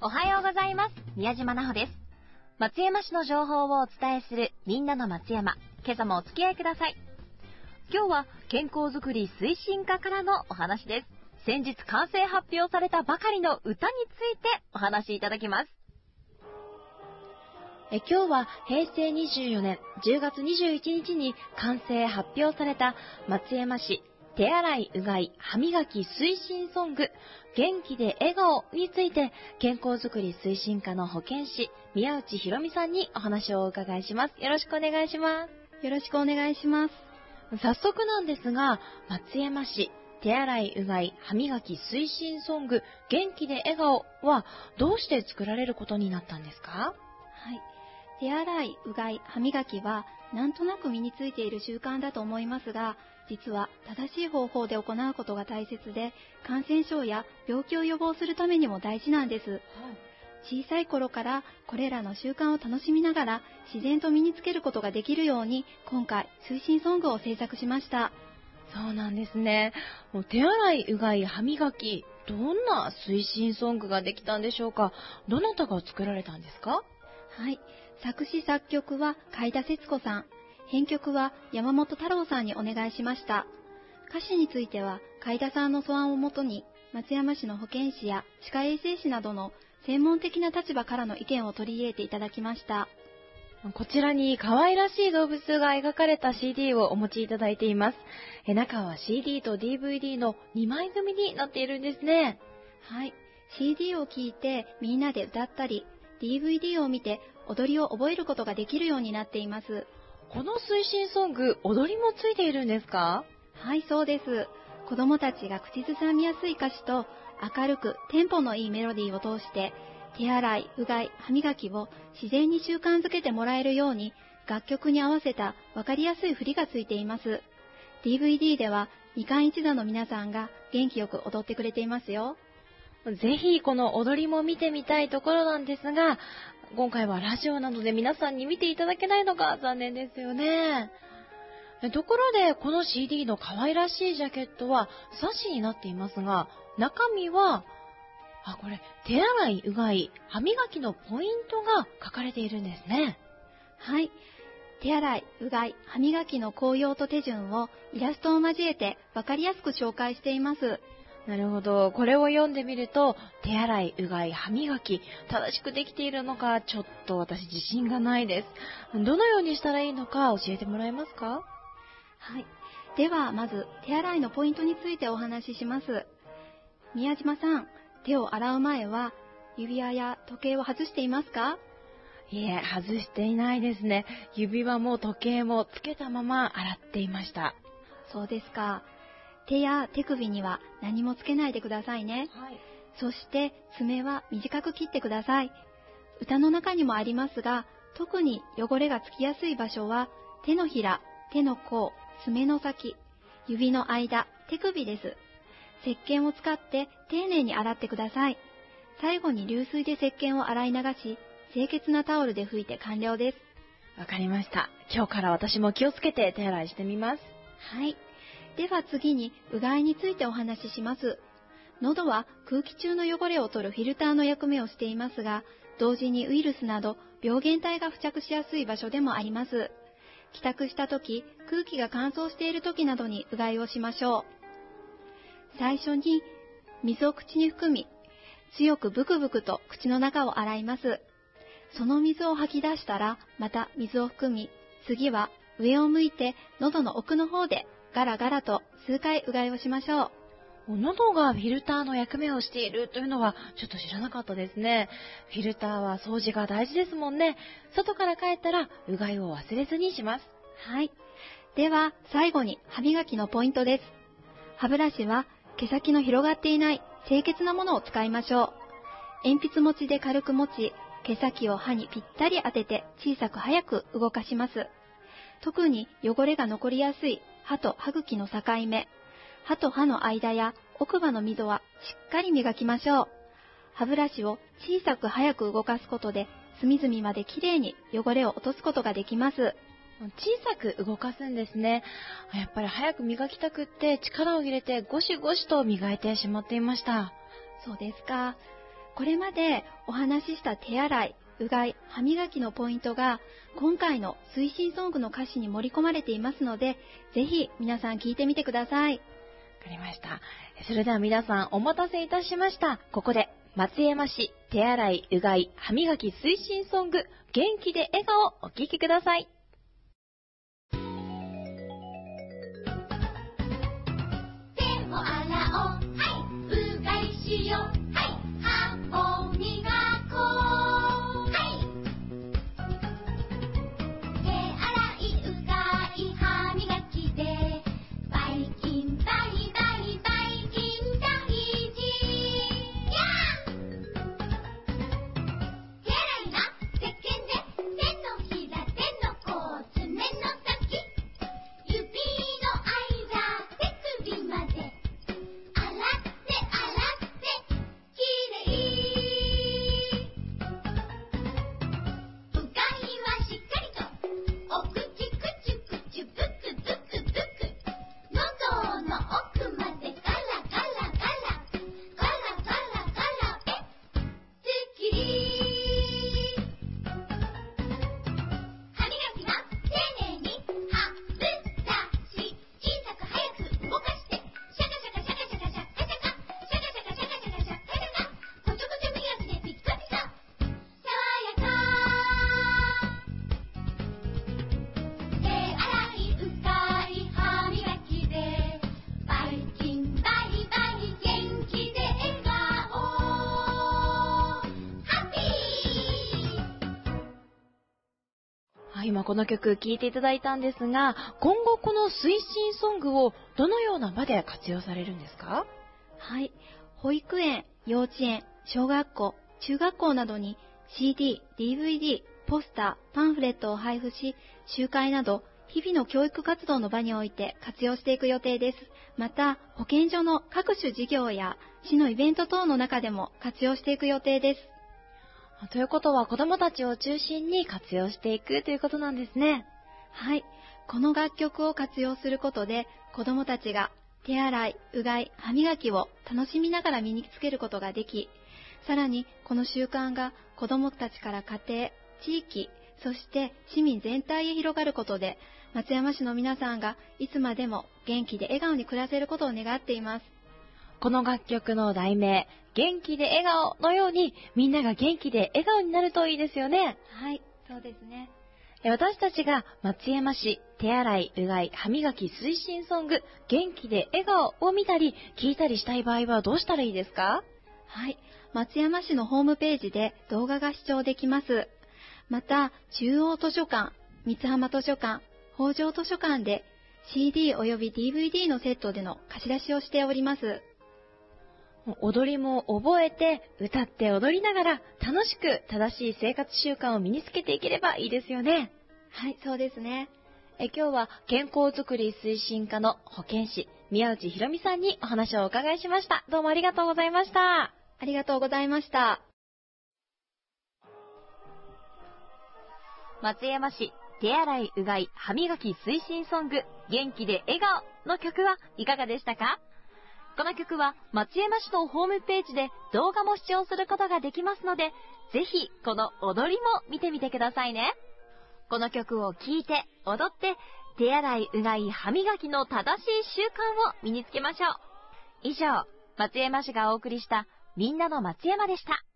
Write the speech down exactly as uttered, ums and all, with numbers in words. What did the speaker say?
おはようございます。宮島奈穂です。松山市の情報をお伝えするみんなの松山。今朝もお付き合いください。今日は健康づくり推進課からのお話です。先日完成発表されたばかりの歌についてお話しいただきます。 え今日はへいせいにじゅうよねんじゅうがつにじゅういちにちに完成発表された松山市手洗いうがい歯磨き推進ソング元気で笑顔について健康づくり推進課の保健師宮内ひろみさんにお話をお伺いします。よろしくお願いします。 よろしくお願いします。 早速なんですが、松山市手洗いうがい歯磨き推進ソング元気で笑顔はどうして作られることになったんですか？ はい。手洗い、うがい、歯磨きはなんとなく身についている習慣だと思いますが、実は正しい方法で行うことが大切で、感染症や病気を予防するためにも大事なんです。はい、小さい頃からこれらの習慣を楽しみながら自然と身につけることができるように、今回推進ソングを制作しました。 そうなんですね。もう手洗い、うがい、歯磨き、どんな推進ソングができたんでしょうか？どなたが作られたんですか？ はい。作詞作曲は海田節子さん、編曲は山本太郎さんにお願いしました。歌詞については海田さんの素案をもとに松山市の保健師や歯科衛生士などの専門的な立場からの意見を取り入れていただきました。 こちらに可愛らしい動物が描かれた シーディー をお持ちいただいています。え中は シーディー と ディーブイディー のにまい組になっているんですね。 はい。シーディー を聴いてみんなで歌ったり、ディーブイディー を見て踊りを覚えることができるようになっています。 この推進ソング、踊りもついているんですか？ はい、そうです。子供たちが口ずさみやすい歌詞と明るくテンポのいいメロディーを通して手洗い、うがい、歯磨きを自然に習慣づけてもらえるように楽曲に合わせた分かりやすい振りがついています。ディーブイディー ではみかん一座の皆さんが元気よく踊ってくれていますよ。 ぜひこの踊りも見てみたいところなんですが、今回はラジオなどで皆さんに見ていただけないのが残念ですよね。ところでこの シーディー の可愛らしいジャケットは冊子になっていますが、中身はあこれ手洗い、うがい、歯磨きのポイントが書かれているんですね。 はい。手洗い、うがい、歯磨きの効用と手順をイラストを交えて分かりやすく紹介しています。 なるほど。これを読んでみると、手洗い、うがい、歯磨き、正しくできているのか、ちょっと私自信がないです。どのようにしたらいいのか教えてもらえますか？ はい。では、まず、手洗いのポイントについてお話しします。宮島さん、手を洗う前は、指輪や時計を外していますか？ いえ、外していないですね。指輪も時計もつけたまま洗っていました。 そうですか。手や手首には何もつけないでくださいね。はい、そして爪は短く切ってください。歌の中にもありますが、特に汚れがつきやすい場所は手のひら、手の甲、爪の先、指の間、手首です。石鹸を使って丁寧に洗ってください。最後に流水で石鹸を洗い流し、清潔なタオルで拭いて完了です。 わかりました。今日から私も気をつけて手洗いしてみます。 はい。では次にうがいについてお話しします。喉は空気中の汚れを取るフィルターの役目をしていますが、同時にウイルスなど病原体が付着しやすい場所でもあります。帰宅した時、空気が乾燥している時などにうがいをしましょう。最初に水を口に含み、強くブクブクと口の中を洗います。その水を吐き出したら、また水を含み、次は上を向いて喉の奥の方でガラガラと数回うがいをしましょう。喉がフィルターの役目をしているというのはちょっと知らなかったですね。フィルターは掃除が大事ですもんね。外から帰ったらうがいを忘れずにします。 はい。では最後に歯磨きのポイントです。歯ブラシは毛先の広がっていない清潔なものを使いましょう。鉛筆持ちで軽く持ち、毛先を歯にぴったり当てて小さく早く動かします。特に汚れが残りやすい歯と歯茎の境目、歯と歯の間や奥歯の溝はしっかり磨きましょう。歯ブラシを小さく早く動かすことで隅々まできれいに汚れを落とすことができます。 小さく動かすんですね。やっぱり早く磨きたくって力を入れてゴシゴシと磨いてしまっていました。 そうですか。 これまでお話しした手洗い、うがい、歯磨きのポイントが今回の推進ソングの歌詞に盛り込まれていますので、ぜひ皆さん聞いてみてください。 わかりました。それでは皆さんお待たせいたしました。ここで松山市手洗い、うがい、歯磨き推進ソング、元気で笑顔、お聴きください。 手を洗おう、はい、うがいしよう、はい、歯を磨こう、はい、手洗い、うがい、歯磨きでばい菌バイバイばい菌大事や手洗いは石鹸で手のひら手の甲爪の先指の間手首まで洗って洗ってきれいうがいはしっかりとお口くちゅくちゅぷくぷくぷく喉の奥までガラガラガラガラガラガラえすっきり歯磨きは丁寧に歯ブラシ小さく早く動かしてシャカシャカシャカシャカシャカシャカシャカシャカシャカシャカシャカシャカシャカこちょこちょ磨きでピッカピカ爽やか手洗いうがい歯磨きでばい菌バイバイ元気で笑顔ハッピーはい、今この曲聴いていただいたんですが、今後この推進ソングをどのような場で活用されるんですか？ はい。保育園、幼稚園、小学校、中学校などに シーディー、ディーブイディー、ポスター、パンフレットを配布し、集会など日々の教育活動の場において活用していく予定です。また、保健所の各種事業や市のイベント等の中でも活用していく予定です。 ということは子どもたちを中心に活用していくということなんですね。 はい。この楽曲を活用することで、子どもたちが手洗い、うがい、歯磨きを楽しみながら身につけることができ、さらにこの習慣が子どもたちから家庭、地域、そして市民全体へ広がることで、松山市の皆さんがいつまでも元気で笑顔に暮らせることを願っています。 この楽曲の題名、元気で笑顔のように、みんなが元気で笑顔になるといいですよね。 はい、そうですね。 私たちが松山市手洗い、うがい、歯磨き推進ソング、元気で笑顔を見たり聞いたりしたい場合はどうしたらいいですか？ はい、松山市のホームページで動画が視聴できます。また、中央図書館、三浜図書館、北条図書館で シーディー および ディーブイディー のセットでの貸し出しをしております。 踊りも覚えて、歌って踊りながら楽しく正しい生活習慣を身につけていければいいですよね。 はい、そうですね。 え今日は健康づくり推進課の保健師、宮内ひろみさんにお話をお伺いしました。どうもありがとうございました。 ありがとうございました。 松山市手洗い、うがい、歯磨き推進ソング、元気で笑顔の曲はいかがでしたか？この曲は松山市のホームページで動画も視聴することができますので、ぜひこの踊りも見てみてくださいね。この曲を聴いて踊って手洗い、うがい、歯磨きの正しい習慣を身につけましょう。以上、松山市がお送りしたみんなの松山でした。